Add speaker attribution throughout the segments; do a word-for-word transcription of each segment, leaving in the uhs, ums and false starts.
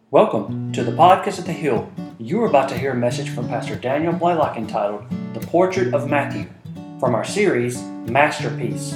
Speaker 1: Welcome to the Podcast at the Hill. You are about to hear a message from Pastor Daniel Blaylock entitled The Portrait of Matthew from our series, Masterpiece.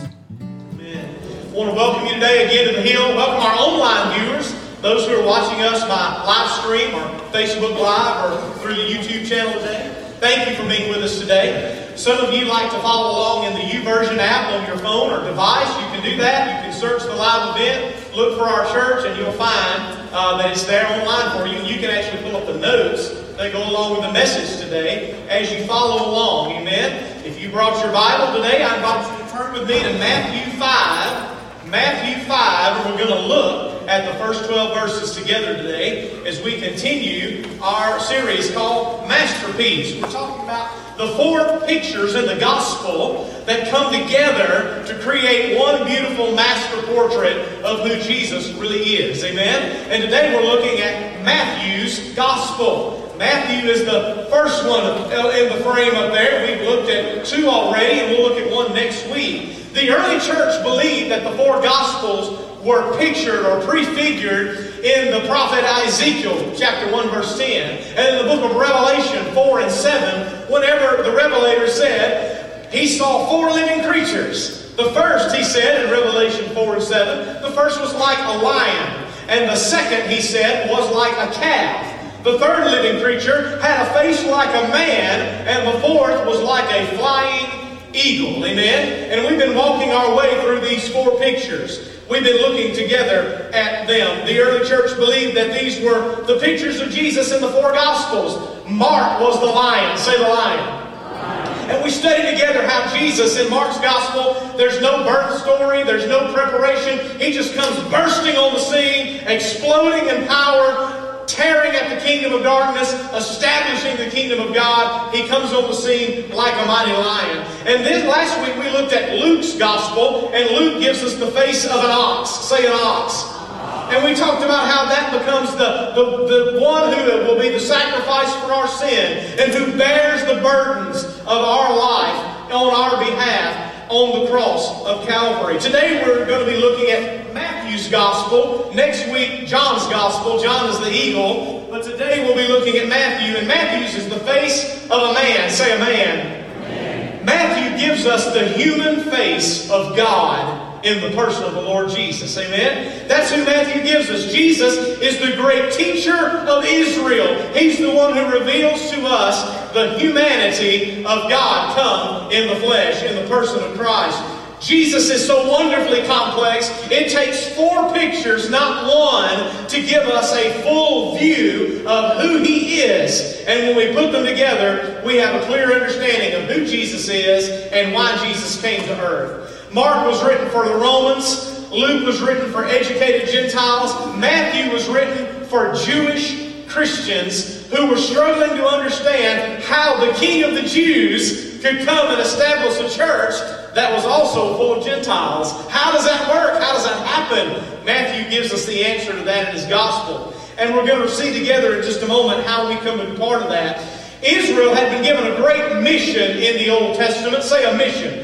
Speaker 2: Amen. I want to welcome you today again to the Hill. Welcome our online viewers, those who are watching us by live stream or Facebook Live or through the YouTube channel today. Thank you for being with us today. Some of you like to follow along in the YouVersion app on your phone or device. You can do that. You can search the live event, look for our church, and you'll find uh, that it's there online for you. And you can actually pull up the notes that go along with the message today as you follow along. Amen. If you brought your Bible today, I invite you to turn with me to Matthew five. Matthew five, and we're going to look at the first twelve verses together today as we continue our series called Masterpiece. We're talking about the four pictures in the gospel that come together to create one beautiful master portrait of who Jesus really is. Amen? And today we're looking at Matthew's gospel. Matthew is the first one in the frame up there. We've looked at two already, and we'll look at one next week. The early church believed that the four Gospels were pictured or prefigured in the prophet Ezekiel, chapter one, verse ten. And in the book of Revelation four and seven, whenever the Revelator said he saw four living creatures. The first, he said in Revelation four and seven, the first was like a lion. And the second, he said, was like a calf. The third living creature had a face like a man. And the fourth was like a flying eagle. Amen? And we've been walking our way through these four pictures. We've been looking together at them. The early church believed that these were the pictures of Jesus in the four Gospels. Mark was the lion. Say the lion. And we studied together how Jesus in Mark's Gospel, there's no birth story, there's no preparation. He just comes bursting on the scene, exploding in power, tearing at the kingdom of darkness, establishing the kingdom of God. He comes on the scene like a mighty lion. And then last week we looked at Luke's gospel, and Luke gives us the face of an ox. Say an ox. And we talked about how that becomes the, the, the one who will be the sacrifice for our sin and who bears the burdens of our life on our behalf on the cross of Calvary. Today we're going to be looking at Matthew's Gospel. Next week, John's Gospel. John is the eagle. But today we'll be looking at Matthew. And Matthew's is the face of a man. Say a man. Amen. Matthew gives us the human face of God in the person of the Lord Jesus. Amen? That's who Matthew gives us. Jesus is the great teacher of Israel. He's the one who reveals to us the humanity of God come in the flesh, in the person of Christ. Jesus is so wonderfully complex, it takes four pictures, not one, to give us a full view of who He is. And when we put them together, we have a clear understanding of who Jesus is and why Jesus came to earth. Mark was written for the Romans. Luke was written for educated Gentiles. Matthew was written for Jewish Christians who were struggling to understand how the King of the Jews could come and establish a church that was also full of Gentiles. How does that work? How does that happen? Matthew gives us the answer to that in his gospel. And we're going to see together in just a moment how we come to be part of that. Israel had been given a great mission in the Old Testament. Say a mission.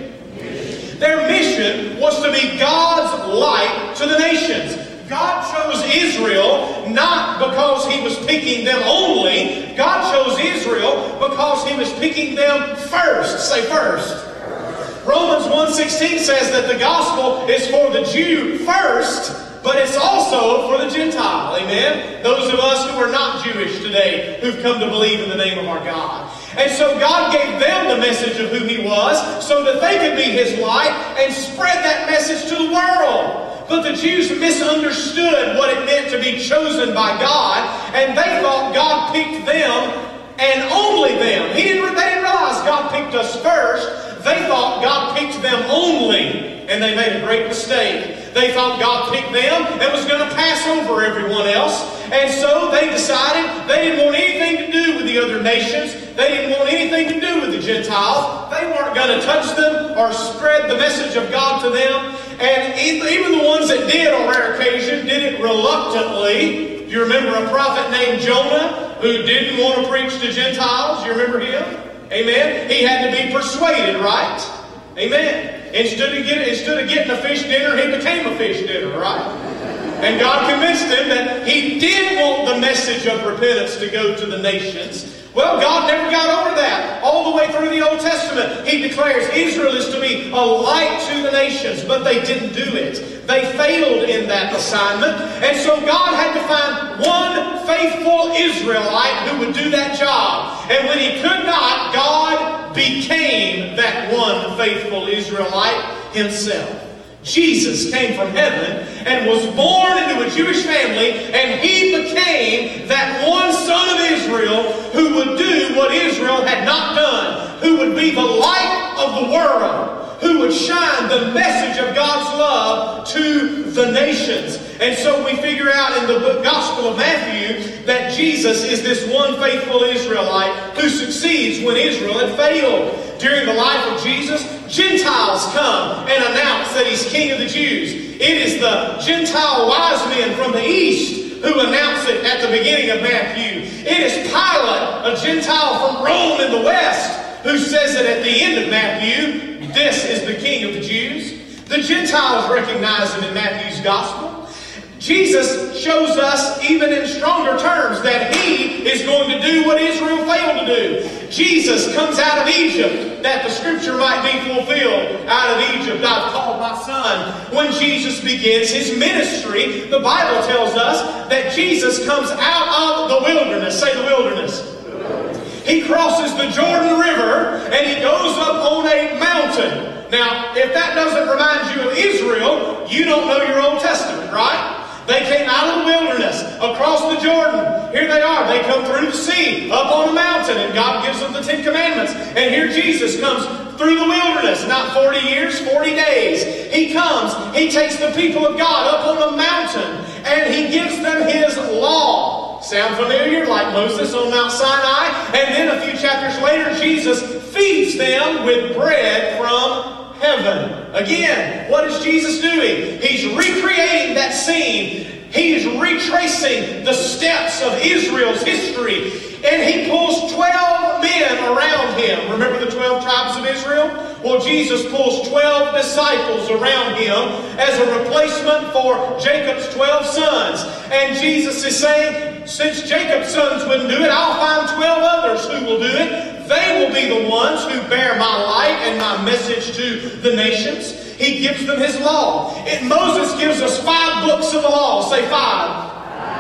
Speaker 2: Their mission was to be God's light to the nations. God chose Israel not because He was picking them only. God chose Israel because He was picking them first. Say first. Romans one sixteen says that the gospel is for the Jew first, but it's also for the Gentile. Amen? Those of us who are not Jewish today, who've come to believe in the name of our God. And so God gave them the message of who He was so that they could be His light and spread that message to the world. But the Jews misunderstood what it meant to be chosen by God, and they thought God picked them and only them. He didn't, they didn't realize God picked us first. They thought God picked them only, and they made a great mistake. They thought God picked them and was going to pass over everyone else. And so they decided they didn't want anything to do with the other nations. They didn't want anything to do with the Gentiles. They weren't going to touch them or spread the message of God to them. And even the ones that did on rare occasion did it reluctantly. Do you remember a prophet named Jonah who didn't want to preach to Gentiles? Do you remember him? Amen? He had to be persuaded, right? Amen. Instead of, getting, instead of getting a fish dinner, he became a fish dinner, right? And God convinced him that he did want the message of repentance to go to the nations. Well, God never got over that. All the way through the Old Testament, He declares Israel is to be a light to the nations, but they didn't do it. They failed in that assignment. And so God had to find one faithful Israelite who would do that job. And when He could not, God became that one faithful Israelite Himself. Jesus came from heaven and was born into a Jewish family, and He became that one son of Israel who would do what Israel had not done, who would be the light of the world, who would shine the message of God's love to the nations. And so we figure out in the Gospel of Matthew that Jesus is this one faithful Israelite who succeeds when Israel had failed. During the life of Jesus, Gentiles come and announce that He's King of the Jews. It is the Gentile wise men from the east who announce it at the beginning of Matthew. It is Pilate, a Gentile from Rome in the west, who says it at the end of Matthew. This is the King of the Jews. The Gentiles recognize Him in Matthew's Gospel. Jesus shows us, even in stronger terms, that He is going to do what Israel failed to do. Jesus comes out of Egypt, that the Scripture might be fulfilled. Out of Egypt I've called my son. When Jesus begins His ministry, the Bible tells us that Jesus comes out of the wilderness. Say the wilderness. He crosses the Jordan River and He goes up on a mountain. Now, if that doesn't remind you of Israel, you don't know your Old Testament, right? They came out of the wilderness, across the Jordan. Here they are. They come through the sea, up on a mountain, and God gives them the Ten Commandments. And here Jesus comes through the wilderness, not forty years, forty days. He comes, He takes the people of God up on a mountain, and He gives them His law. Sound familiar? Like Moses on Mount Sinai. And then a few chapters later, Jesus feeds them with bread from heaven. Again, what is Jesus doing? He's recreating that scene. He is retracing the steps of Israel's history. And He pulls twelve men around Him. Remember the twelve tribes of Israel? Well, Jesus pulls twelve disciples around Him as a replacement for Jacob's twelve sons. And Jesus is saying, since Jacob's sons wouldn't do it, I'll find twelve others who will do it. They will be the ones who bear my light and my message to the nations. He gives them His law. And Moses gives us five books of the law. Say five.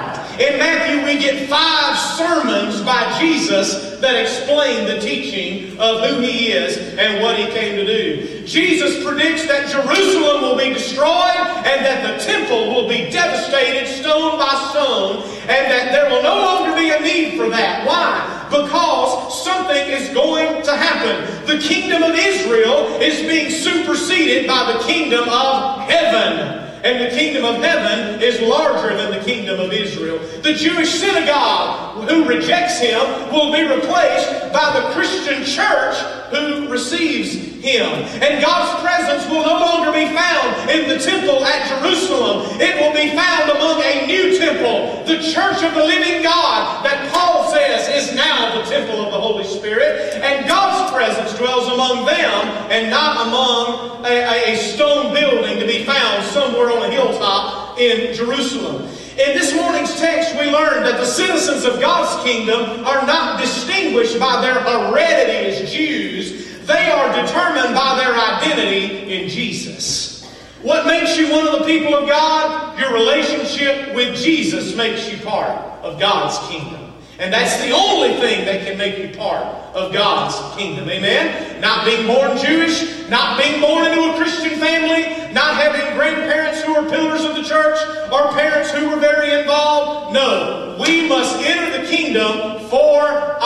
Speaker 2: In Matthew, we get five sermons by Jesus that explain the teaching of who He is and what He came to do. Jesus predicts that Jerusalem will be destroyed and that the temple will be devastated stone by stone, and that there will no longer be a need for that. Why? Because something is going to happen. The kingdom of Israel is being superseded by the kingdom of heaven. And the kingdom of heaven is larger than the kingdom of Israel. The Jewish synagogue who rejects Him will be replaced by the Christian church who receives Him. And God's presence will no longer be found in the temple at Jerusalem. It will be found among a new temple, the church of the living God, that Paul says is now the temple of the Holy Spirit. And God's presence dwells among them and not among a, a stone building to be found somewhere on a hilltop in Jerusalem. In this morning's text, we learn that the citizens of God's kingdom are not distinguished by their heredity as Jews. They are determined by their identity in Jesus. What makes you one of the people of God? Your relationship with Jesus makes you part of God's kingdom. And that's the only thing that can make you part of God's kingdom. Amen? Not being born Jewish, not being born into a Christian family, not having grandparents who are pillars of the church, or parents who were very involved. No, we must enter the kingdom for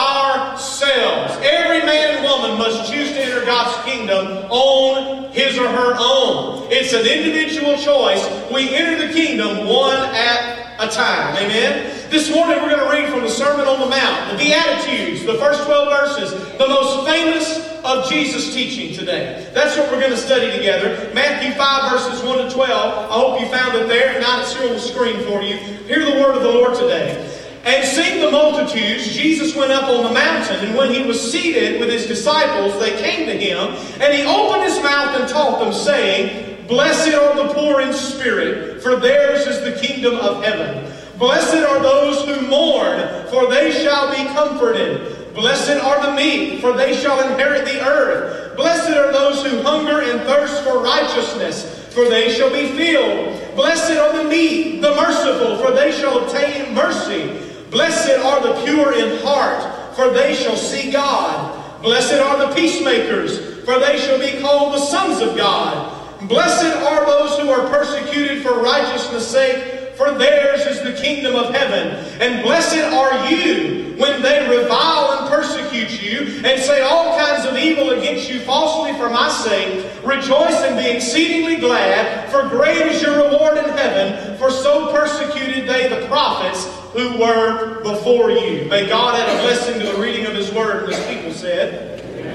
Speaker 2: ourselves. Every man and woman must choose to enter God's kingdom on his or her own. It's an individual choice. We enter the kingdom one at a time. Amen? This morning we're going to read from the Sermon on the Mount, the Beatitudes, the first twelve verses, the most famous of Jesus' teaching today. That's what we're going to study together. Matthew five verses one to twelve. I hope you found it there. If not, it's here on the screen for you. Hear the word of the Lord today. And seeing the multitudes, Jesus went up on the mountain, and when He was seated with His disciples, they came to Him, and He opened His mouth and taught them, saying, Blessed are the poor in spirit, for theirs is the kingdom of heaven. Blessed are those who mourn, for they shall be comforted. Blessed are the meek, for they shall inherit the earth. Blessed are those who hunger and thirst for righteousness, for they shall be filled. Blessed are the meek, the merciful, for they shall obtain mercy. Blessed are the pure in heart, for they shall see God. Blessed are the peacemakers, for they shall be called the sons of God. Blessed are those who are persecuted for righteousness' sake, for theirs is the kingdom of heaven. And blessed are you when they revile and persecute you, and say all kinds of evil against you falsely for my sake. Rejoice and be exceedingly glad, for great is your reward in heaven, for so persecuted they the prophets who were before you. May God add a blessing to the reading of His Word, and His people said.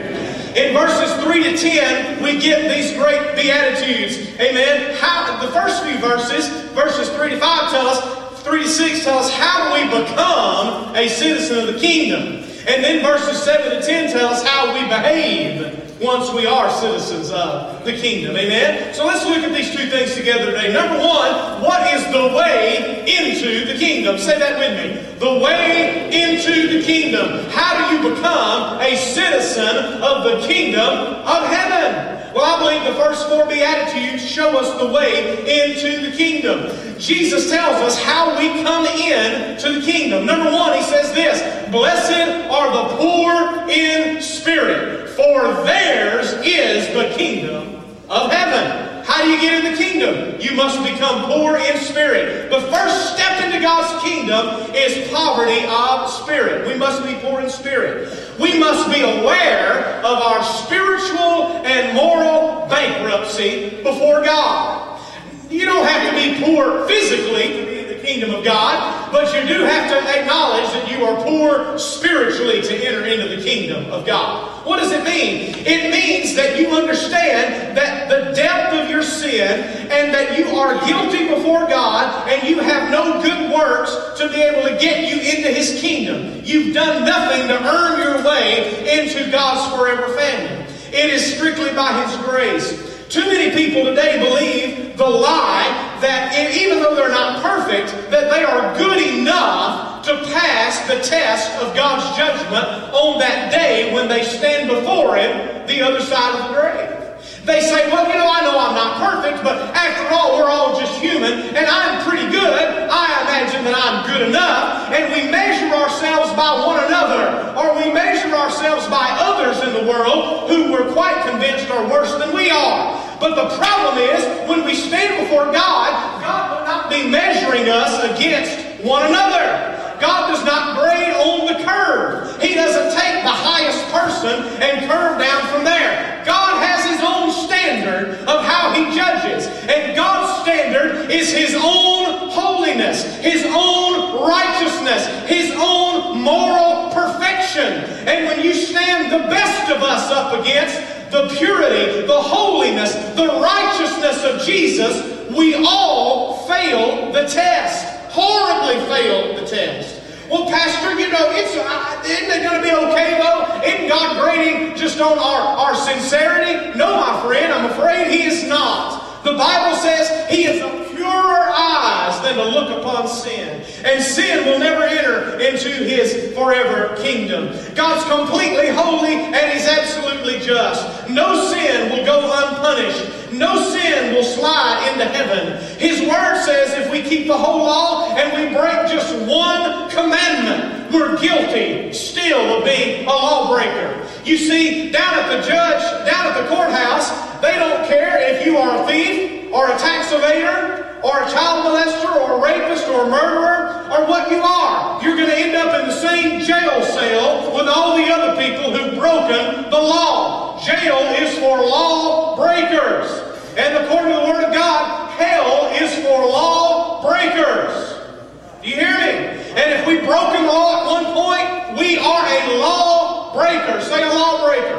Speaker 2: In verses three to ten, we get these great Beatitudes. Amen. How, the first few verses, verses three to five tell us, three to six tell us how do we become a citizen of the kingdom. And then verses seven to ten tell us how we behave once we are citizens of the kingdom. Amen? So let's look at these two things together today. Number one, what is the way into the kingdom? Say that with me. The way into the kingdom. How do you become a citizen of the kingdom of heaven? Well, I believe the first four Beatitudes show us the way into the kingdom. Jesus tells us how we come in to the kingdom. Number one, He says this, blessed are the poor in spirit, for theirs is the kingdom of heaven. How do you get in the kingdom? You must become poor in spirit. The first step into God's kingdom is poverty of spirit. We must be poor in spirit. We must be aware of our spiritual and moral bankruptcy before God. You don't have to be poor physically to be in the kingdom of God, but you do have to acknowledge that you are poor spiritually to enter into the kingdom of God. What does it mean? It means that you understand that the depth of your sin and that you are guilty before God and you have no good works to be able to get you into His kingdom. You've done nothing to earn your way into God's forever family. It is strictly by His grace. Too many people today believe the lie that even though they're not perfect, that they are good enough to pass the test of God's judgment on that day when they stand before Him, the other side of the grave. They say, well, you know, I know I'm not perfect, but after all, we're all just human, and I'm pretty good. I imagine that I'm good enough. And we measure ourselves by one another, or we measure ourselves by others in the world who we're quite convinced are worse than we are. But the problem is, when we stand before God, God will not be measuring us against one another. God does not grade on the curve. He doesn't take the highest person and curve down from there. God has His own standard of how He judges. And God's standard is His own holiness, His own righteousness, His own moral perfection. And when you stand the best of us up against the purity, the holiness, the righteousness of Jesus, we all fail the test. Horribly failed the test. Well, Pastor, you know, it's uh, isn't it going to be okay, though? Isn't God grading just on our, our sincerity? No, my friend, I'm afraid He is not. The Bible says He is a purer eyes than to look upon sin. And sin will never enter into His forever kingdom. God's completely holy and He's absolutely just. No sin will go unpunished. No sin will slide into heaven. His Word says if we keep the whole law and we break just one commandment, we're guilty still of being a lawbreaker. You see, down at the judge, down at the courthouse, they don't care if you are a thief or a tax evader or a child molester or a rapist or a murderer or what you are. You're going to end up in the same jail cell with all the other people who've broken the law. Jail is for law breakers. And according to the Word of God, hell is for law breakers. Do you hear me? And if we've broken the law at one point, we are a law breaker. Say a law breaker.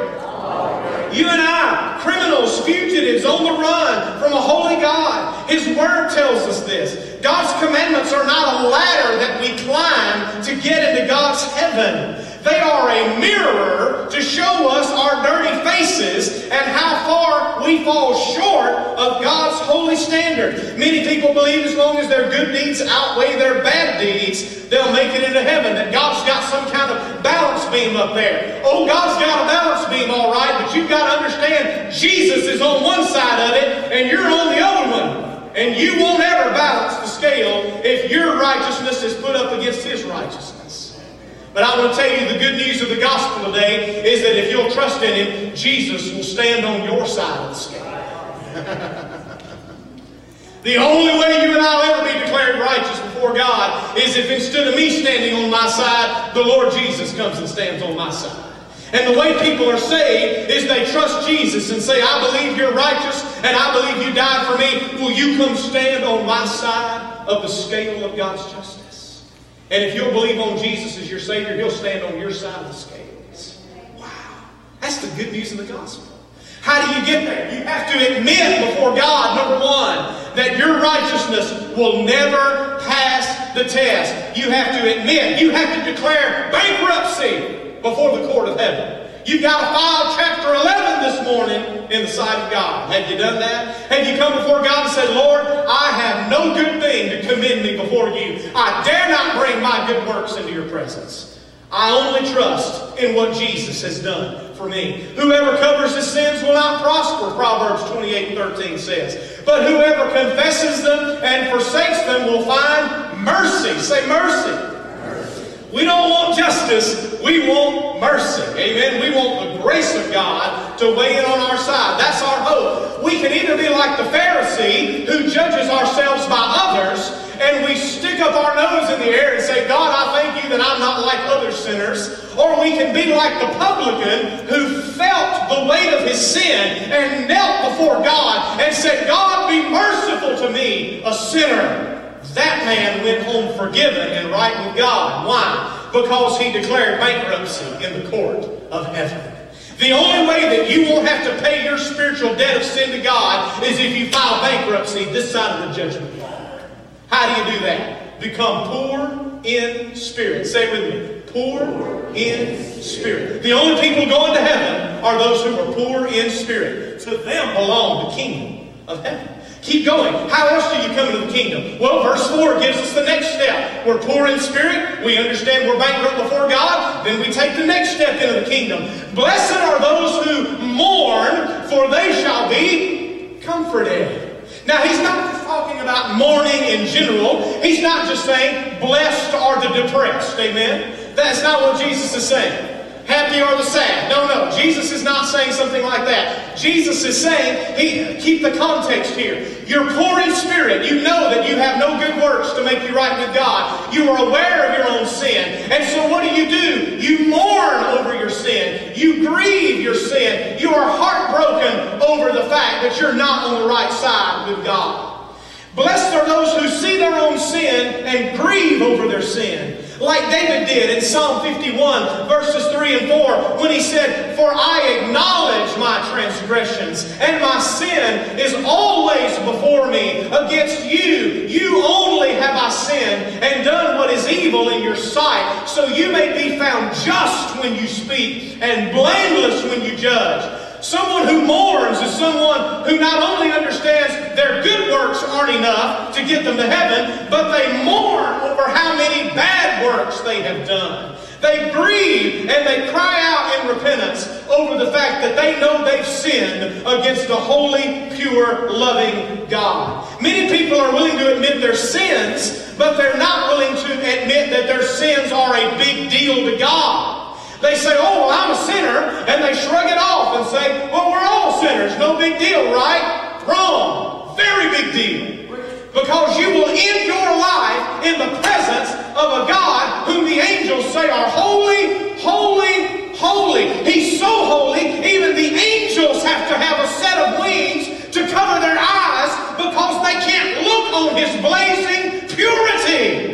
Speaker 2: You and I, criminals, fugitives on the run from a holy God. His Word tells us this. God's commandments are not a ladder that we climb to get into God's heaven. heaven. They are a mirror to show us our dirty faces and how far we fall short of God's holy standard. Many people believe as long as their good deeds outweigh their bad deeds, they'll make it into heaven, that God's got some kind of balance beam up there. Oh, God's got a balance beam, all right, but you've got to understand Jesus is on one side of it and you're on the other one. And you won't ever balance the scale if your righteousness is put up against His righteousness. But I want to tell you the good news of the gospel today is that if you'll trust in Him, Jesus will stand on your side of the scale. The only way you and I will ever be declared righteous before God is if instead of me standing on my side, the Lord Jesus comes and stands on my side. And the way people are saved is they trust Jesus and say, I believe you're righteous and I believe you died for me. Will you come stand on my side of the scale of God's justice? And if you'll believe on Jesus as your Savior, He'll stand on your side of the scales. Wow. That's the good news of the gospel. How do you get there? You have to admit before God, number one, that your righteousness will never pass the test. You have to admit, you have to declare bankruptcy before the court of heaven. You've got to file chapter eleven this morning in the sight of God. Have you done that? Have you come before God and said, Lord, I have no good thing to commend me before you. I dare not bring my good works into your presence. I only trust in what Jesus has done for me. Whoever covers his sins will not prosper, Proverbs twenty-eight thirteen says. But whoever confesses them and forsakes them will find mercy. Say mercy. We don't want justice, we want mercy. Amen. We want the grace of God to weigh in on our side. That's our hope. We can either be like the Pharisee who judges ourselves by others, and we stick up our nose in the air and say, God, I thank you that I'm not like other sinners. Or we can be like the publican who felt the weight of his sin and knelt before God and said, God, be merciful to me, a sinner. That man went home forgiven and right with God. Why? Because he declared bankruptcy in the court of heaven. The only way that you won't have to pay your spiritual debt of sin to God is if you file bankruptcy this side of the judgment bar. How do you do that? Become poor in spirit. Say it with me. Poor in spirit. The only people going to heaven are those who are poor in spirit. To them belong the kingdom of heaven. Keep going. How else do you come into the kingdom? Well, verse four gives us the next step. We're poor in spirit. We understand we're bankrupt before God. Then we take the next step into the kingdom. Blessed are those who mourn, for they shall be comforted. Now, he's not just talking about mourning in general. He's not just saying, blessed are the depressed. Amen? That's not what Jesus is saying. Happy are the sad. No, no. Jesus is not saying something like that. Jesus is saying, he, keep the context here. You're poor in spirit. You know that you have no good works to make you right with God. You are aware of your own sin. And so what do you do? You mourn over your sin. You grieve your sin. You are heartbroken over the fact that you're not on the right side with God. Blessed are those who see their own sin and grieve over their sin. Like David did in Psalm fifty-one, verses three and four, when he said, For I acknowledge my transgressions, and my sin is always before me. Against you, you only have I sinned, and done what is evil in your sight, so you may be found just when you speak, and blameless when you judge. Someone who mourns is someone who not only understands their good works aren't enough to get them to heaven, but they mourn over how many bad works they have done. They grieve and they cry out in repentance over the fact that they know they've sinned against the holy, pure, loving God. Many people are willing to admit their sins, but they're not willing to admit that their sins are a big deal to God. They say, oh, well, I'm a sinner, and they shrug it off and say, well, we're all sinners, no big deal, right? Wrong. Very big deal. Because you will end your life in the presence of a God whom the angels say are holy, holy, holy. He's so holy, even the angels have to have a set of wings to cover their eyes because they can't look on His blazing purity.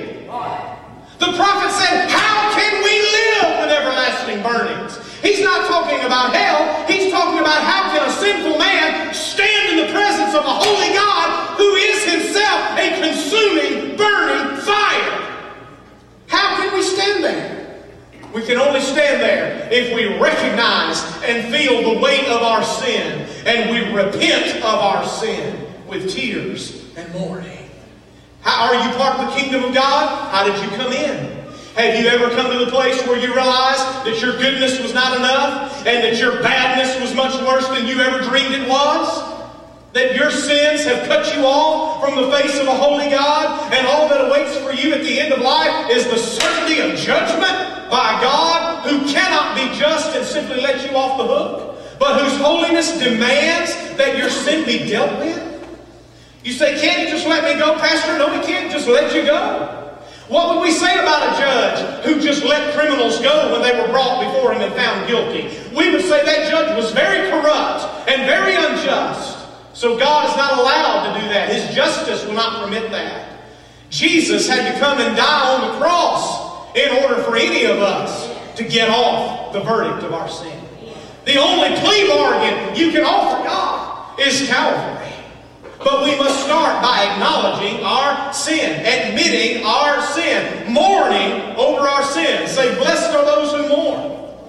Speaker 2: The prophet said, how can we live with everlasting burnings? He's not talking about hell. He's talking about how can a sinful man stand in the presence of a holy God who is Himself a consuming, burning fire. How can we stand there? We can only stand there if we recognize and feel the weight of our sin, and we repent of our sin with tears and mourning. How are you part of the kingdom of God? How did you come in? Have you ever come to the place where you realize that your goodness was not enough and that your badness was much worse than you ever dreamed it was? That your sins have cut you off from the face of a holy God, and all that awaits for you at the end of life is the certainty of judgment by God, who cannot be just and simply let you off the hook, but whose holiness demands that your sin be dealt with? You say, can't you just let me go, Pastor? No, we can't just let you go. What would we say about a judge who just let criminals go when they were brought before him and found guilty? We would say that judge was very corrupt and very unjust. So God is not allowed to do that. His justice will not permit that. Jesus had to come and die on the cross in order for any of us to get off the verdict of our sin. The only plea bargain you can offer God is Calvary. But we must start by acknowledging our sin, admitting our sin, mourning over our sin. Say, blessed are those who mourn.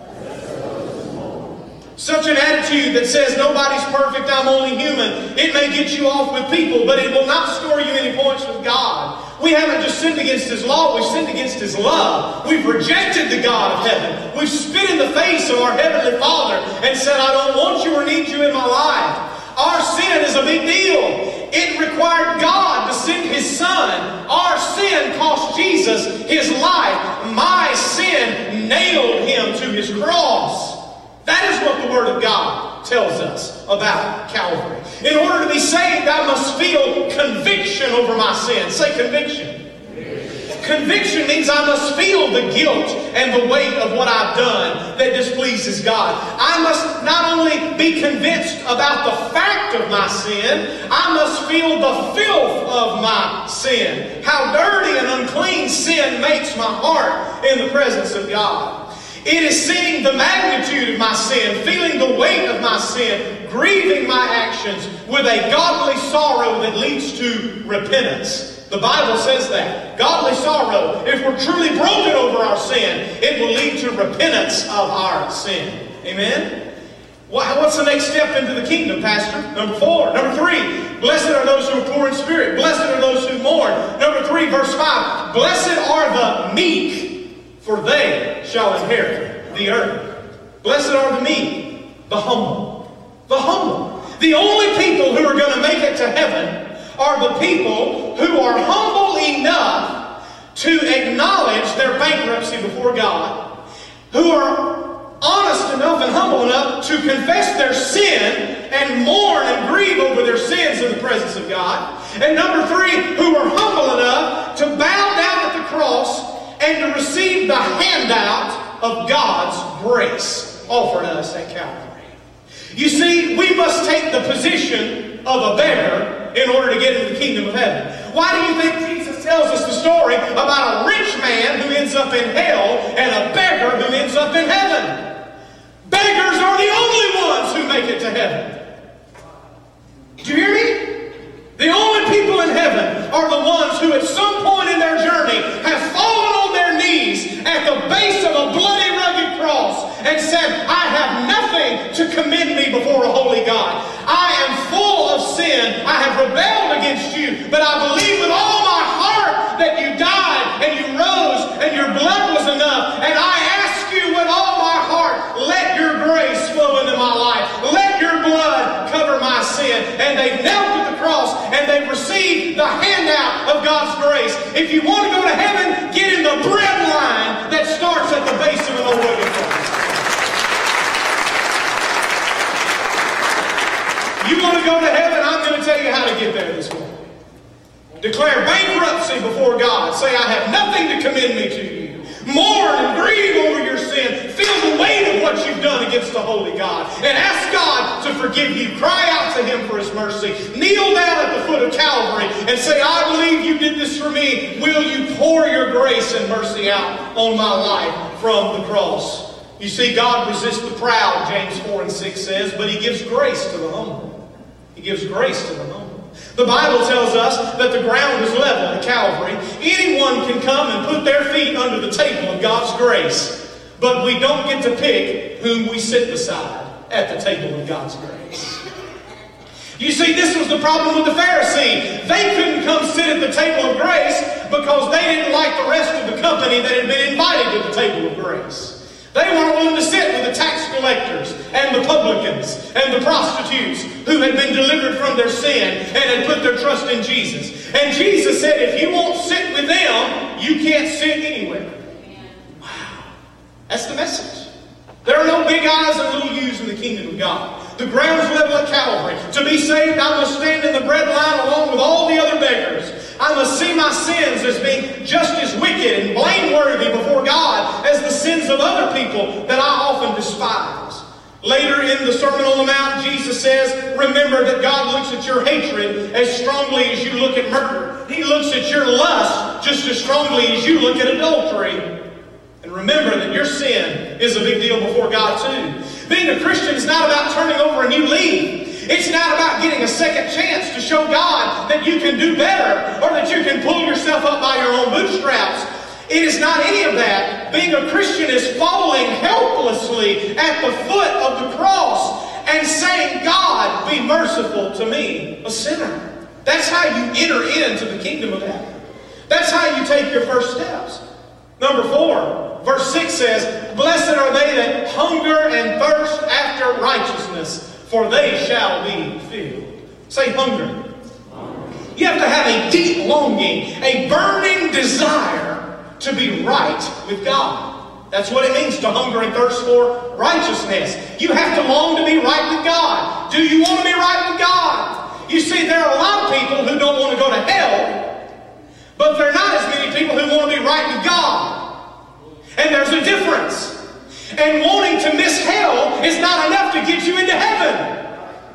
Speaker 2: Such an attitude that says nobody's perfect, I'm only human, it may get you off with people, but it will not score you any points with God. We haven't just sinned against His law, we've sinned against His love. We've rejected the God of heaven. We've spit in the face of our Heavenly Father and said, I don't want you or need you in my life. Our sin is a big deal. It required God to send His Son. Our sin cost Jesus His life. My sin nailed Him to His cross. That is what the Word of God tells us about Calvary. In order to be saved, I must feel conviction over my sin. Say conviction. Conviction means I must feel the guilt and the weight of what I've done that displeases God. I must not only be convinced about the fact of my sin, I must feel the filth of my sin. How dirty and unclean sin makes my heart in the presence of God. It is seeing the magnitude of my sin, feeling the weight of my sin, grieving my actions with a godly sorrow that leads to repentance. The Bible says that. Godly sorrow, if we're truly broken over our sin, it will lead to repentance of our sin. Amen? What's the next step into the kingdom, Pastor? Number four. Number three, blessed are those who are poor in spirit. Blessed are those who mourn. Number three, verse five, blessed are the meek, for they shall inherit the earth. Blessed are the meek, the humble. The humble. The only people who are going to make it to heaven are the people who are humble enough to acknowledge their bankruptcy before God, who are honest enough and humble enough to confess their sin and mourn and grieve over their sins in the presence of God. And number three, who are humble enough to bow down at the cross and to receive the handout of God's grace offered us at Calvary. You see, we must take the position of a beggar in order to get into the kingdom of heaven. Why do you think Jesus tells us the story about a rich man who ends up in hell and a beggar who ends up in heaven? Beggars are the only ones who make it to heaven. Do you hear me? The only people in heaven are the ones who at some point in their journey have fallen on their knees at the base of a bloody, rugged cross and said, I have nothing to commend me before a holy God. I am full of sin. I have rebelled against you, but I believe with all my heart that you died and you rose and your blood was enough. And I ask you with all my heart, let your grace flow into my life. Let your blood cover my sin. And they've knelt to the cross and they've received the handout of God's grace. If you want to go to heaven, get in the bread line that starts at the base of an old rugged cross. You want to go to heaven? I'm going to tell you how to get there this morning. Declare bankruptcy before God. Say, I have nothing to commend me to you. Mourn and grieve over your sin. Feel the weight of what you've done against the holy God. And ask God to forgive you. Cry out to Him for His mercy. Kneel down at the foot of Calvary and say, I believe you did this for me. Will you pour your grace and mercy out on my life from the cross? You see, God resists the proud, James four and six says, but He gives grace to the humble. He gives grace to the humble. The Bible tells us that the ground is level at Calvary. Anyone can come and put their feet under the table of God's grace. but we don't get to pick whom we sit beside at the table of God's grace. You see, this was the problem with the Pharisee. They couldn't come sit at the table of grace because they didn't like the rest of the company that had been invited to the table of grace. They weren't willing to sit with the tax collectors and the publicans and the prostitutes who had been delivered from their sin and had put their trust in Jesus. And Jesus said, if you won't sit with them, you can't sit anywhere. Wow. That's the message. There are no big I's and little U's in the kingdom of God. The ground's level at Calvary. To be saved, I must stand in the bread line along with all the other beggars. I must see my sins as being just as wicked and blameworthy before God as the sins of other people that I often despise. Later in the Sermon on the Mount, Jesus says, remember that God looks at your hatred as strongly as you look at murder. He looks at your lust just as strongly as you look at adultery. And remember that your sin is a big deal before God too. Being a Christian is not about turning over a new leaf. It's not about getting a second chance to show God that you can do better or that you can pull yourself up by your own bootstraps. It is not any of that. Being a Christian is falling helplessly at the foot of the cross and saying, God, be merciful to me, a sinner. That's how you enter into the kingdom of heaven. That's how you take your first steps. Number four, verse six says, blessed are they that hunger and thirst after righteousness, for they shall be filled. Say hunger. You have to have a deep longing, a burning desire to be right with God. That's what it means to hunger and thirst for righteousness. You have to long to be right with God. Do you want to be right with God? You see, there are a lot of people who don't want to go to hell, but there are not as many people who want to be right with God. And there's a difference. And wanting to miss hell is not enough to get you into heaven.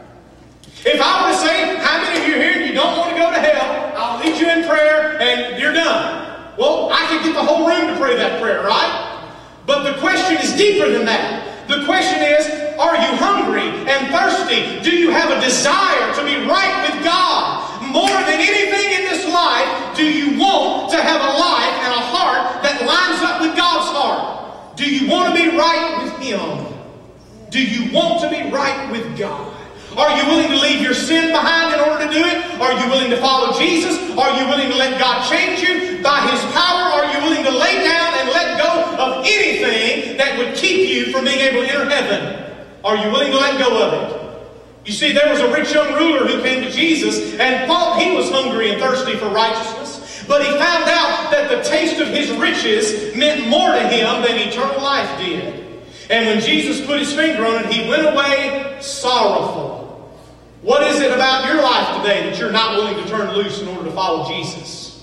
Speaker 2: If I were to say, how many of you here, you don't want to go to hell, I'll lead you in prayer and you're done. Well, I could get the whole room to pray that prayer, right? But the question is deeper than that. The question is, are you hungry and thirsty? Do you have a desire to be right with God? More than anything in this life, do you want to have a life and a heart that lines up with God's heart? Do you want to be right with Him? Do you want to be right with God? Are you willing to leave your sin behind in order to do it? Are you willing to follow Jesus? Are you willing to let God change you by His power? Are you willing to lay down and let go of anything that would keep you from being able to enter heaven? Are you willing to let go of it? You see, there was a rich young ruler who came to Jesus and thought he was hungry and thirsty for righteousness. But he found out that the taste of his riches meant more to him than eternal life did. And when Jesus put His finger on it, he went away sorrowful. What is it about your life today that you're not willing to turn loose in order to follow Jesus?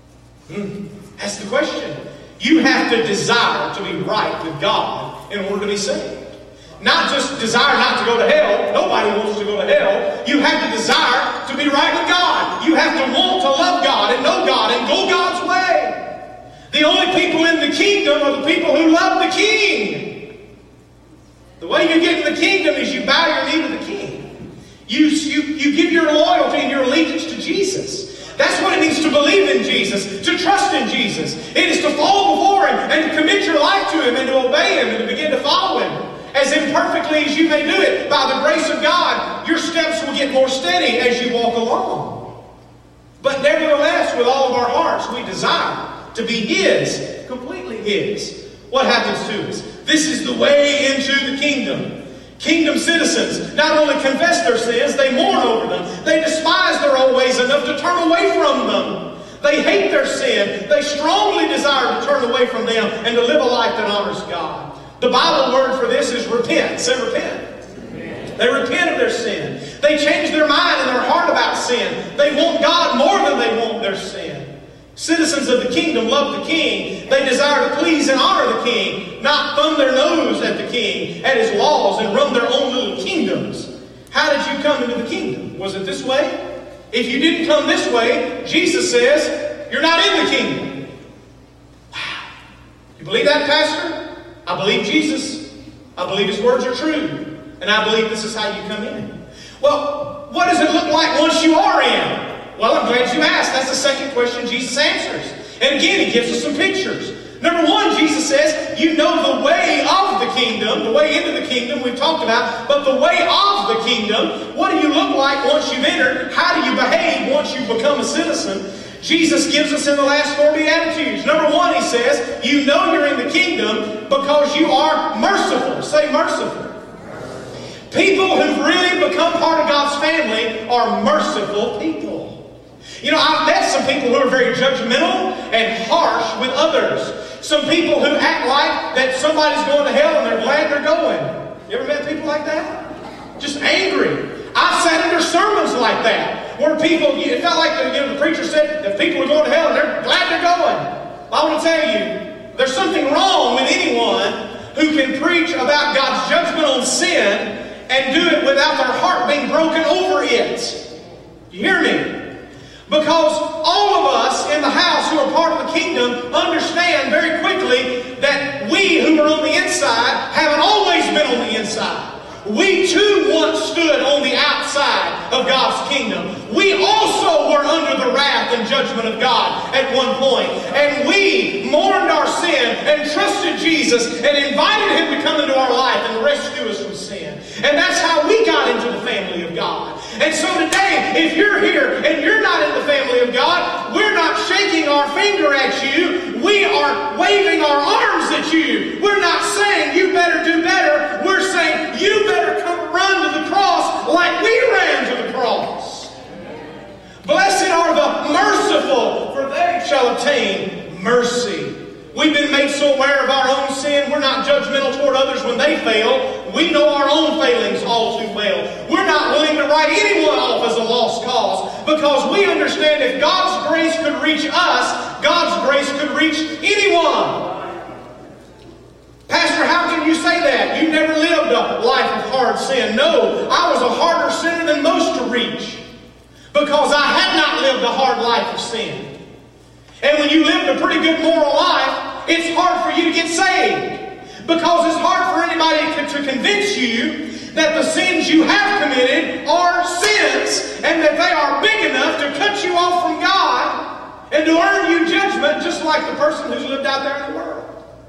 Speaker 2: Hmm. That's the question. You have to desire to be right with God in order to be saved. Not just desire not to go to hell. Nobody wants to go to hell. You have to desire to be right with God. You have to want to love God and know God and go God's way. The only people in the kingdom are the people who love the King. The way you get in the kingdom is you bow your knee to the King. You, you, you give your loyalty and your allegiance to Jesus. That's what it means to believe in Jesus, to trust in Jesus. It is to fall before Him and to commit your life to Him and to obey Him and to begin to follow Him. As imperfectly as you may do it, by the grace of God, your steps will get more steady as you walk along. But nevertheless, with all of our hearts, we desire to be His, completely His. What happens to us? This is the way into the kingdom. Kingdom citizens not only confess their sins, they mourn over them. They despise their old ways enough to turn away from them. They hate their sin. They strongly desire to turn away from them and to live a life that honors God. The Bible word for this is repent. Say repent. Amen. They repent of their sin. They change their mind and their heart about sin. They want God more than they want their sin. Citizens of the kingdom love the King. They desire to please and honor the King, not thumb their nose at the King, at His laws, and run their own little kingdoms. How did you come into the kingdom? Was it this way? If you didn't come this way, Jesus says, you're not in the kingdom. Wow. You believe that, Pastor? I believe Jesus. I believe His words are true. And I believe this is how you come in. Well, what does it look like once you are in? Well, I'm glad you asked. That's the second question Jesus answers. And again, He gives us some pictures. Number one, Jesus says, you know the way of the kingdom, the way into the kingdom we've talked about, but the way of the kingdom, what do you look like once you've entered? How do you behave once you become a citizen? Jesus gives us in the last four Beatitudes. Number one, he says, you know you're in the kingdom because you are merciful. Say merciful. People who've really become part of God's family are merciful people. You know, I've met some people who are very judgmental and harsh with others. Some people who act like that somebody's going to hell and they're glad they're going. You ever met people like that? Just angry. I've sat under sermons like that, where people, it felt like the, you know, the preacher said that people are going to hell and they're glad they're going. I want to tell you, there's something wrong with anyone who can preach about God's judgment on sin and do it without their heart being broken over it. You hear me? Because all of us in the house who are part of the kingdom understand very quickly that we who are on the inside haven't always been on the inside. We too once stood on the outside of God's kingdom. We also were under the wrath and judgment of God at one point. And we mourned our sin and trusted Jesus and invited Him to come into our life and rescue us from sin. And that's how we got into the family of God. And so today, if you're here and you're not in the family of God, we're not shaking our finger at you. We are waving our arms at you. We're not saying you better do better. We're saying you better come run to the cross like we ran to the cross. Blessed are the merciful, for they shall obtain mercy. We've been made so aware of our own sin, we're not judgmental toward others when they fail. We know our own failings all too well. We're not willing to write anyone off as a lost cause because we understand if God's grace could reach us, God's grace could reach anyone. Pastor, how can you say that? You never lived a life of hard sin. No, I was a harder sinner than most to reach because I had not lived a hard life of sin. And when you lived a pretty good moral life, it's hard for you to get saved. Because it's hard for anybody to convince you that the sins you have committed are sins and that they are big enough to cut you off from God and to earn you judgment just like the person who's lived out there in the world.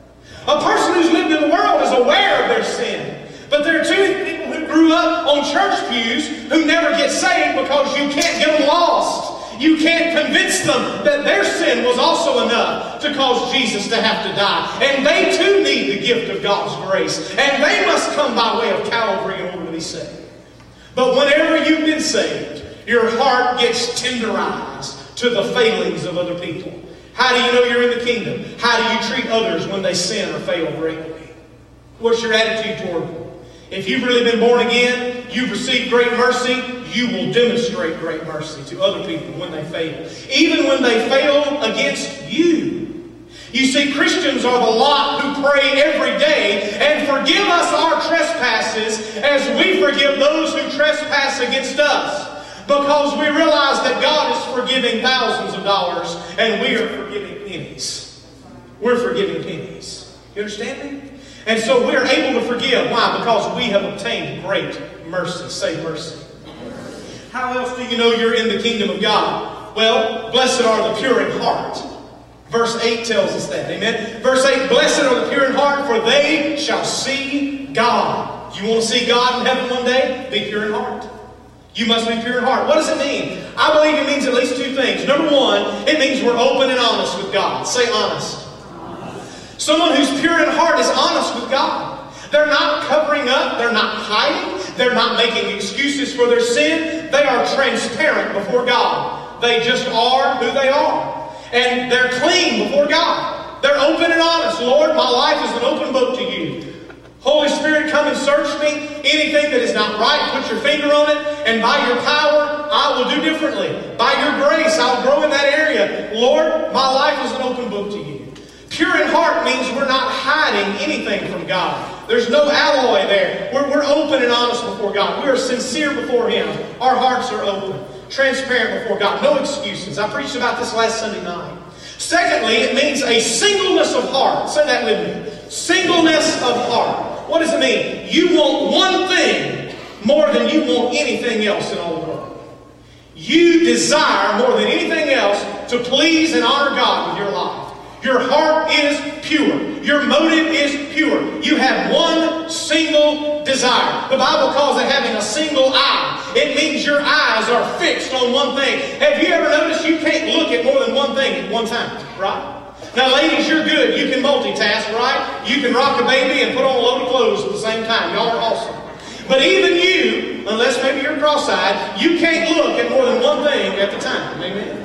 Speaker 2: A person who's lived in the world is aware of their sin. But there are two people who grew up on church pews who never get saved because you can't get them lost. You can't convince them that their sin was also enough to cause Jesus to have to die. And they too need the gift of God's grace. And they must come by way of Calvary in order to be saved. But whenever you've been saved, your heart gets tenderized to the failings of other people. How do you know you're in the kingdom? How do you treat others when they sin or fail greatly? What's your attitude toward them? If you've really been born again, you've received great mercy, you will demonstrate great mercy to other people when they fail. Even when they fail against you. You see, Christians are the lot who pray every day and forgive us our trespasses as we forgive those who trespass against us. Because we realize that God is forgiving thousands of dollars and we are forgiving pennies. We're forgiving pennies. You understand me? And so we are able to forgive. Why? Because we have obtained great mercy. Say mercy. How else do you know you're in the kingdom of God? Well, blessed are the pure in heart. Verse eight tells us that. Amen. Verse eight, blessed are the pure in heart, for they shall see God. You want to see God in heaven one day? Be pure in heart. You must be pure in heart. What does it mean? I believe it means at least two things. Number one, it means we're open and honest with God. Say honest. Someone who's pure in heart is honest with God. They're not covering up. They're not hiding. They're not making excuses for their sin. They are transparent before God. They just are who they are. And they're clean before God. They're open and honest. Lord, my life is an open book to you. Holy Spirit, come and search me. Anything that is not right, put your finger on it. And by your power, I will do differently. By your grace, I'll grow in that area. Lord, my life is an open book to you. Pure in heart means we're not hiding anything from God. There's no alloy there. We're, we're open and honest before God. We are sincere before Him. Our hearts are open. Transparent before God. No excuses. I preached about this last Sunday night. Secondly, it means a singleness of heart. Say that with me. Singleness of heart. What does it mean? You want one thing more than you want anything else in all the world. You desire more than anything else to please and honor God with your life. Your heart is pure. Your motive is pure. You have one single desire. The Bible calls it having a single eye. It means your eyes are fixed on one thing. Have you ever noticed you can't look at more than one thing at one time, right? Now, ladies, you're good. You can multitask, right? You can rock a baby and put on a load of clothes at the same time. Y'all are awesome. But even you, unless maybe you're cross-eyed, you can't look at more than one thing at the time. Amen?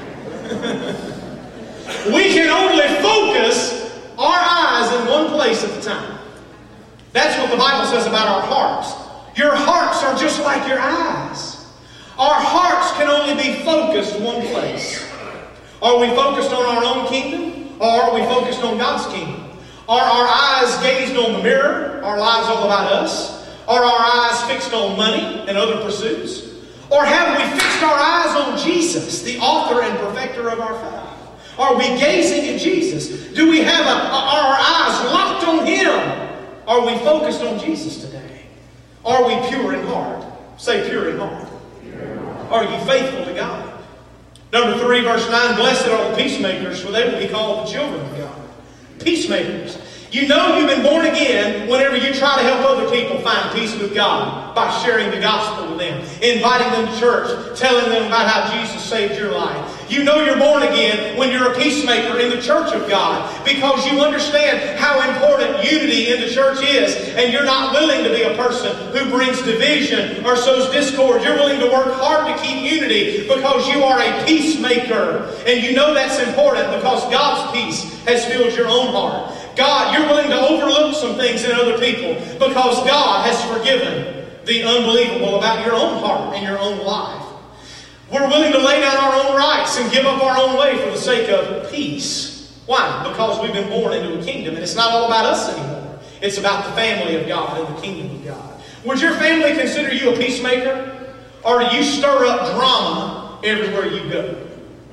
Speaker 2: We can only focus our eyes in one place at the time. That's what the Bible says about our hearts. Your hearts are just like your eyes. Our hearts can only be focused one place. Are we focused on our own kingdom? Or are we focused on God's kingdom? Are our eyes gazed on the mirror? Our lives all about us? Are our eyes fixed on money and other pursuits? Or have we fixed our eyes on Jesus, the author and perfecter of our faith? Are we gazing at Jesus? Do we have a, are our eyes locked on Him? Are we focused on Jesus today? Are we pure in heart? Say pure in heart. Are you faithful to God? Number three, verse nine, blessed are the peacemakers, for they will be called the children of God. Peacemakers. You know you've been born again whenever you try to help other people find peace with God by sharing the gospel with them, inviting them to church, telling them about how Jesus saved your life. You know you're born again when you're a peacemaker in the church of God because you understand how important unity in the church is, and you're not willing to be a person who brings division or sows discord. You're willing to work hard to keep unity because you are a peacemaker, and you know that's important because God's peace has filled your own heart. God, you're willing to overlook some things in other people because God has forgiven the unbelievable about your own heart and your own life. We're willing to lay down our own rights and give up our own way for the sake of peace. Why? Because we've been born into a kingdom, and it's not all about us anymore. It's about the family of God and the kingdom of God. Would your family consider you a peacemaker? Or do you stir up drama everywhere you go?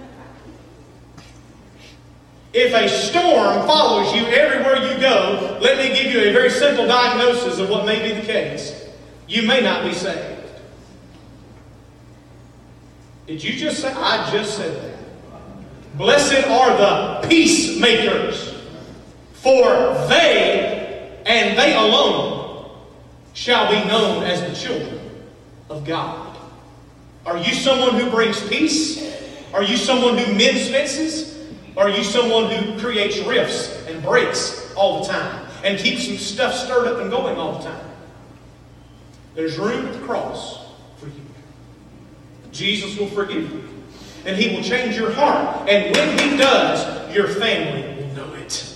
Speaker 2: If a storm follows you everywhere you go, let me give you a very simple diagnosis of what may be the case. You may not be saved. Did you just say? I just said that. Blessed are the peacemakers, for they, and they alone, shall be known as the children of God. Are you someone who brings peace? Are you someone who mends fences? Or are you someone who creates rifts and breaks all the time and keeps some stuff stirred up and going all the time? There's room at the cross for you. Jesus will forgive you. And He will change your heart. And when He does, your family will know it.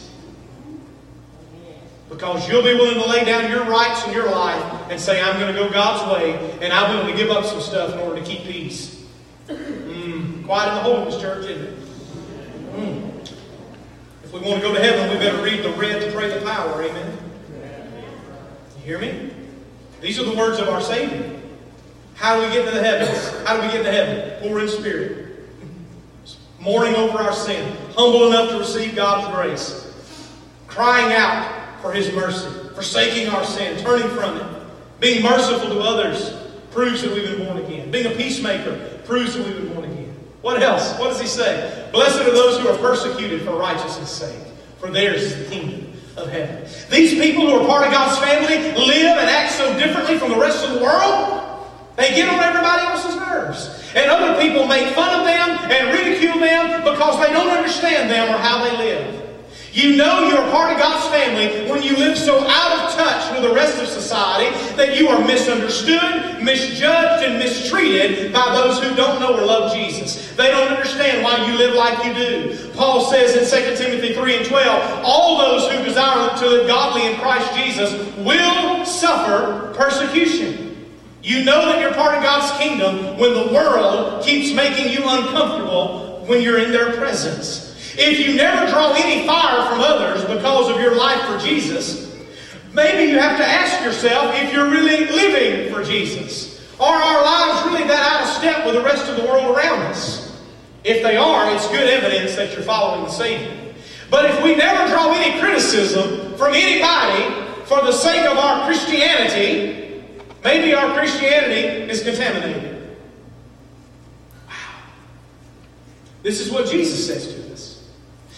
Speaker 2: Because you'll be willing to lay down your rights in your life and say, I'm going to go God's way, and I'm willing to give up some stuff in order to keep peace. Mm, quiet in the holiness, church, isn't it? Mm. If we want to go to heaven, we better read the red to pray the power. Amen? You hear me? These are the words of our Savior. How do we get into the heavens? How do we get into heaven? Poor in spirit. Mourning over our sin. Humble enough to receive God's grace. Crying out for His mercy. Forsaking our sin. Turning from it. Being merciful to others proves that we've been born again. Being a peacemaker proves that we've been born again. What else? What does He say? Blessed are those who are persecuted for righteousness' sake, for theirs is the kingdom of heaven. These people who are part of God's family live and act so differently from the rest of the world. They get on everybody else's nerves. And other people make fun of them and ridicule them because they don't understand them or how they live. You know you're part of God's family when you live so out of touch with the rest of society that you are misunderstood, misjudged, and mistreated by those who don't know or love Jesus. They don't understand why you live like you do. Paul says in Second Timothy three and twelve, all those who desire to live godly in Christ Jesus will suffer persecution. You know that you're part of God's kingdom when the world keeps making you uncomfortable when you're in their presence. If you never draw any fire from others because of your life for Jesus, maybe you have to ask yourself if you're really living for Jesus. Are our lives really that out of step with the rest of the world around us? If they are, it's good evidence that you're following the Savior. But if we never draw any criticism from anybody for the sake of our Christianity, maybe our Christianity is contaminated. Wow. This is what Jesus says to us.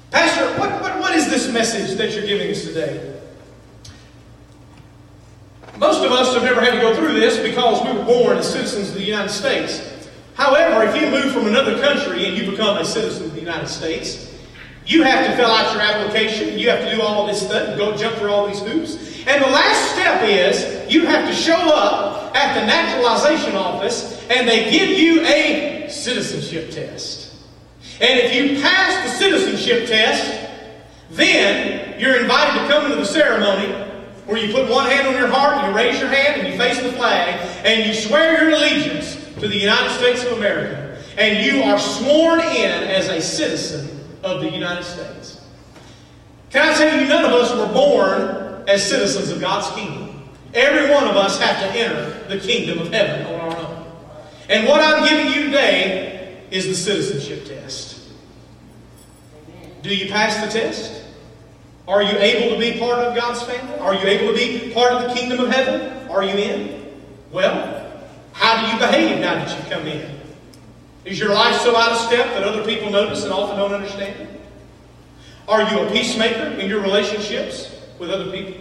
Speaker 2: Pastor, what, what, what is this message that you're giving us today? Most of us have never had to go through this because we were born as citizens of the United States. However, if you move from another country and you become a citizen of the United States, you have to fill out your application. You have to do all of this stuff, go jump through all these hoops. And the last step is you have to show up at the naturalization office and they give you a citizenship test. And if you pass the citizenship test, then you're invited to come into the ceremony where you put one hand on your heart and you raise your hand and you face the flag and you swear your allegiance to the United States of America. And you are sworn in as a citizen of the United States. Can I tell you, none of us were born as citizens of God's kingdom. Every one of us have to enter the kingdom of heaven on our own. And what I'm giving you today is the citizenship test. Do you pass the test? Are you able to be part of God's family? Are you able to be part of the kingdom of heaven? Are you in? Well, how do you behave now that you've come in? Is your life so out of step that other people notice and often don't understand it? Are you a peacemaker in your relationships with other people?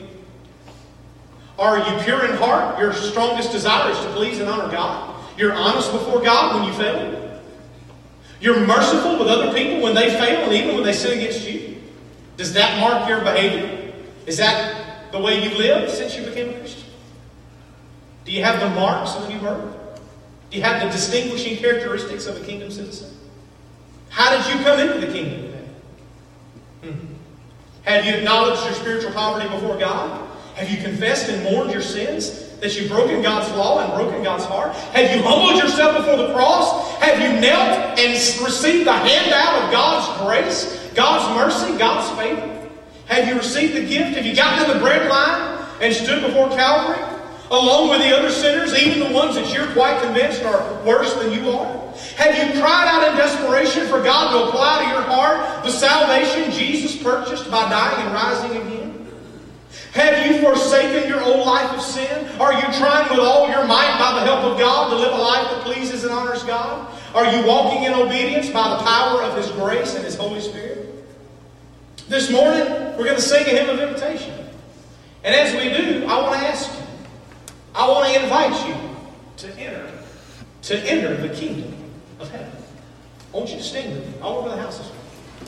Speaker 2: Are you pure in heart? Your strongest desire is to please and honor God. You're honest before God when you fail. You're merciful with other people when they fail and even when they sin against you. Does that mark your behavior? Is that the way you've lived since you became a Christian? Do you have the marks of the new birth? Do you have the distinguishing characteristics of a kingdom citizen? How did you come into the kingdom today? Hmm. Have you acknowledged your spiritual poverty before God? Have you confessed and mourned your sins? That you've broken God's law and broken God's heart? Have you humbled yourself before the cross? Have you knelt and received the handout of God's grace, God's mercy, God's favor? Have you received the gift? Have you gotten in the bread line and stood before Calvary? Along with the other sinners, even the ones that you're quite convinced are worse than you are? Have you cried out in desperation for God to apply to your heart the salvation Jesus purchased by dying and rising again? Have you forsaken your old life of sin? Are you trying with all your might by the help of God to live a life that pleases and honors God? Are you walking in obedience by the power of His grace and His Holy Spirit? This morning, we're going to sing a hymn of invitation. And as we do, I want to ask you, I want to invite you to enter, to enter the kingdom of heaven. I want you to stand with me all over the house this morning.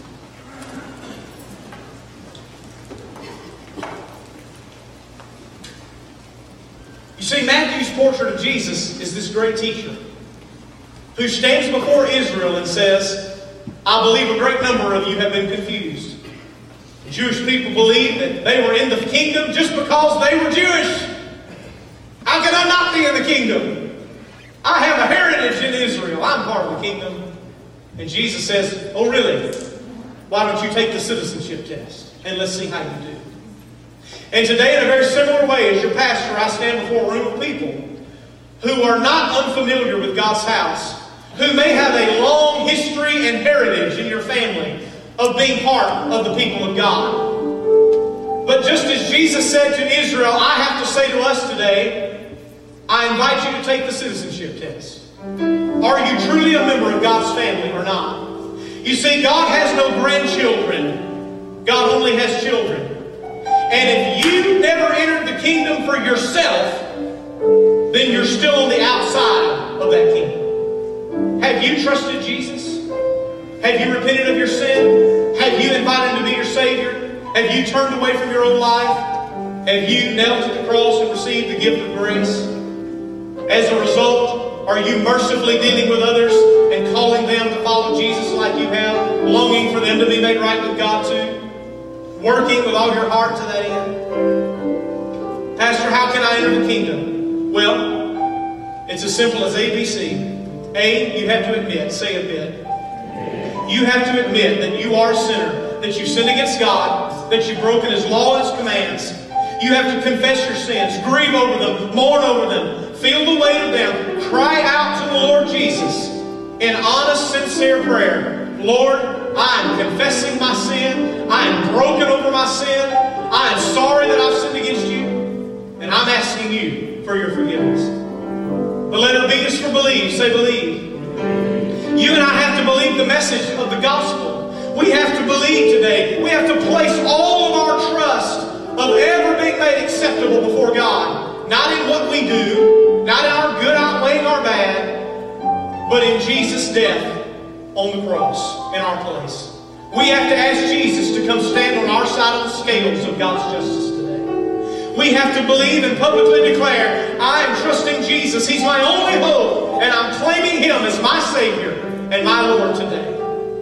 Speaker 2: You see, Matthew's portrait of Jesus is this great teacher who stands before Israel and says, I believe a great number of you have been confused. The Jewish people believed that they were in the kingdom just because they were Jewish. How can I not be in the kingdom? I have a heritage in Israel. I'm part of the kingdom. And Jesus says, oh really? Why don't you take the citizenship test and let's see how you do. And today, in a very similar way, as your pastor, I stand before a room of people who are not unfamiliar with God's house, who may have a long history and heritage in your family of being part of the people of God. But just as Jesus said to Israel, I have to say to us today, I invite you to take the citizenship test. Are you truly a member of God's family or not? You see, God has no grandchildren. God only has children. And if you never entered the kingdom for yourself, then you're still on the outside of that kingdom. Have you trusted Jesus? Have you repented of your sin? Have you invited Him to be your Savior? Have you turned away from your own life? Have you knelt at the cross and received the gift of grace? As a result, are you mercifully dealing with others and calling them to follow Jesus like you have, longing for them to be made right with God too? Working with all your heart to that end? Pastor, how can I enter the kingdom? Well, it's as simple as A B C. A, you have to admit, say admit. You have to admit that you are a sinner, that you've sinned against God, that you've broken His law and His commands. You have to confess your sins, grieve over them, mourn over them, feel the weight of them, cry out to the Lord Jesus in honest, sincere prayer. Lord, I am confessing my sin. I am broken over my sin. I am sorry that I've sinned against you. And I'm asking you for your forgiveness. The letter B is for believe. Say believe. You and I have to believe the message of the gospel. We have to believe believe today. We have to place all of our trust of ever being made acceptable before God. Not in what we do, not in our good outweighing our bad, but in Jesus' death on the cross in our place. We have to ask Jesus to come stand on our side of the scales of God's justice today. We have to believe and publicly declare, I am trusting Jesus. He's my only hope, and I'm claiming Him as my Savior and my Lord today.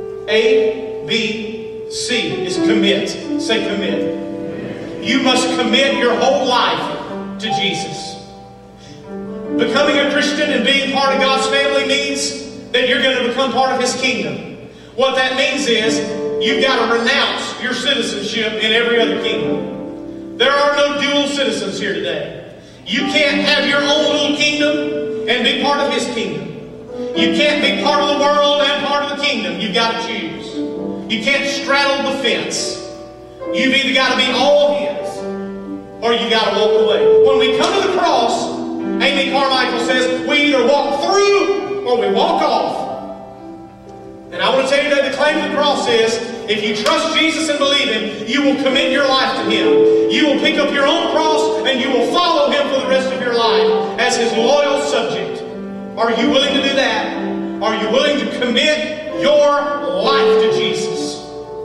Speaker 2: A, B, C is commit. Say commit. You must commit your whole life to Jesus. Becoming a Christian and being part of God's family means that you're going to become part of His kingdom. What that means is you've got to renounce your citizenship in every other kingdom. There are no dual citizens here today. You can't have your own little kingdom and be part of His kingdom. You can't be part of the world and part of the kingdom. You've got to choose. You can't straddle the fence. You've either got to be all His or you got to walk away. When we come to the cross, Amy Carmichael says, we either walk through or we walk off. And I want to tell you that the claim of the cross is, if you trust Jesus and believe Him, you will commit your life to Him. You will pick up your own cross and you will follow Him for the rest of your life as His loyal subject. Are you willing to do that? Are you willing to commit your life to Jesus?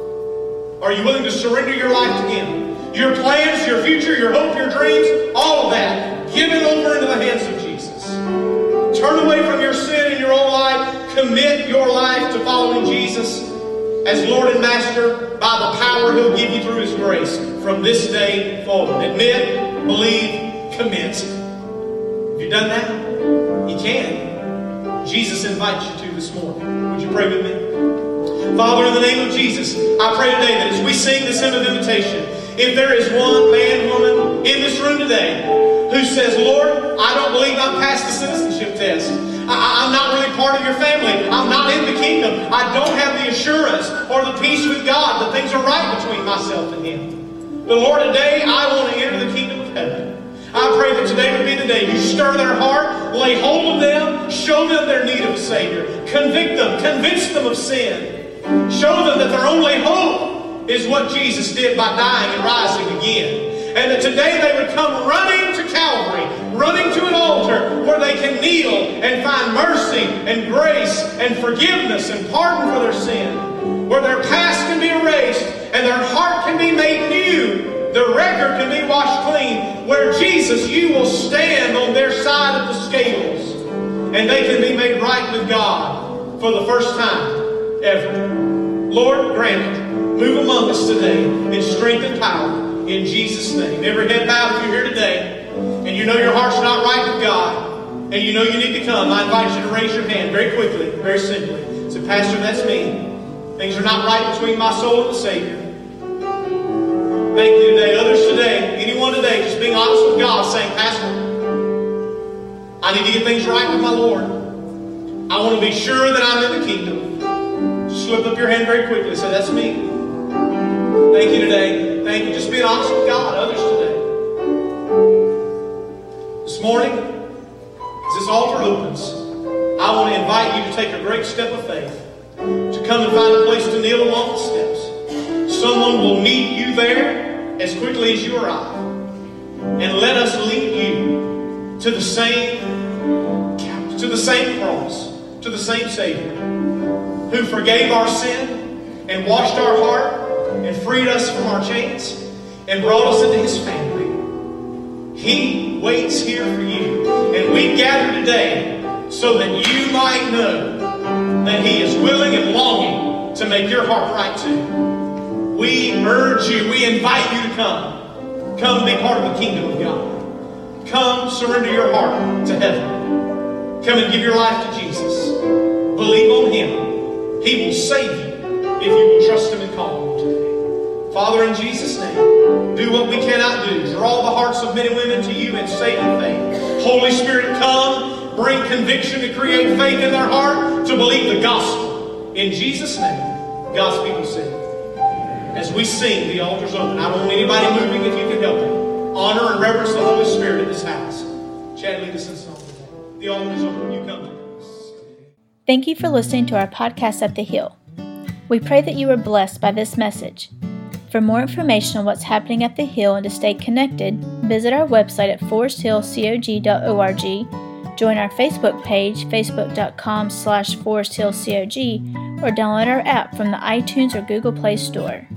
Speaker 2: Are you willing to surrender your life to Him? Your plans, your future, your hope, your dreams, all of that, give it over into the hands of Jesus. Turn away from your sin in your own life. Commit your life to following Jesus as Lord and Master by the power He'll give you through His grace from this day forward. Admit, believe, commit. Have you done that? You can. Jesus invites you to this morning. Would you pray with me? Father, in the name of Jesus, I pray today that as we sing this hymn of invitation, if there is one man, woman in this room today who says, Lord, I don't believe I'm past the citizenship test. I, I'm not really part of your family. I'm not in the kingdom. I don't have the assurance or the peace with God that things are right between myself and Him. But Lord, today I want to enter the kingdom of heaven. I pray that today would be the day you stir their heart, lay hold of them, show them their need of a Savior, convict them, convince them of sin, show them that their only hope is what Jesus did by dying and rising again. And that today they would come running to Calvary, running to an altar where they can kneel and find mercy and grace and forgiveness and pardon for their sin. Where their past can be erased and their heart can be made new. The record can be washed clean. Where Jesus, you will stand on their side of the scales. And they can be made right with God for the first time ever. Lord, grant it. Move among us today in strength and power. In Jesus' name. Every head bowed if you're here today and you know your heart's not right with God and you know you need to come, I invite you to raise your hand very quickly, very simply. Say, Pastor, that's me. Things are not right between my soul and the Savior. Thank you today. Others today, anyone today, just being honest with God, saying, Pastor, I need to get things right with my Lord. I want to be sure that I'm in the kingdom. Just slip up your hand very quickly. Say, that's me. Thank you today. Thank you. Just being honest with God. Others today. This morning, as this altar opens, I want to invite you to take a great step of faith. To come and find a place to kneel along the steps. Someone will meet you there as quickly as you arrive. And let us lead you to the same couch, to the same cross, to the same Savior who forgave our sin and washed our heart and freed us from our chains and brought us into His family. He waits here for you. And we gather today so that you might know that He is willing and longing to make your heart right too. We urge you, we invite you to come. Come be part of the kingdom of God. Come surrender your heart to heaven. Come and give your life to Jesus. Believe on Him. He will save you if you will trust Him and call Him today. Father, in Jesus' name, do what we cannot do. Draw the hearts of men and women to you in saving faith. Holy Spirit, come. Bring conviction to create faith in their heart to believe the gospel. In Jesus' name, God's people say. As we sing, the altar's open. I don't want anybody moving if you can help it. Honor and reverence the Holy Spirit in this house. Chad, lead us in song today. The altar's open. You come to us.
Speaker 3: Thank you for listening to our podcast at The Hill. We pray that you are blessed by this message. For more information on what's happening at the Hill and to stay connected, visit our website at forest hill cog dot org, join our Facebook page, facebook.com slash forest hill cog, or download our app from the iTunes or Google Play Store.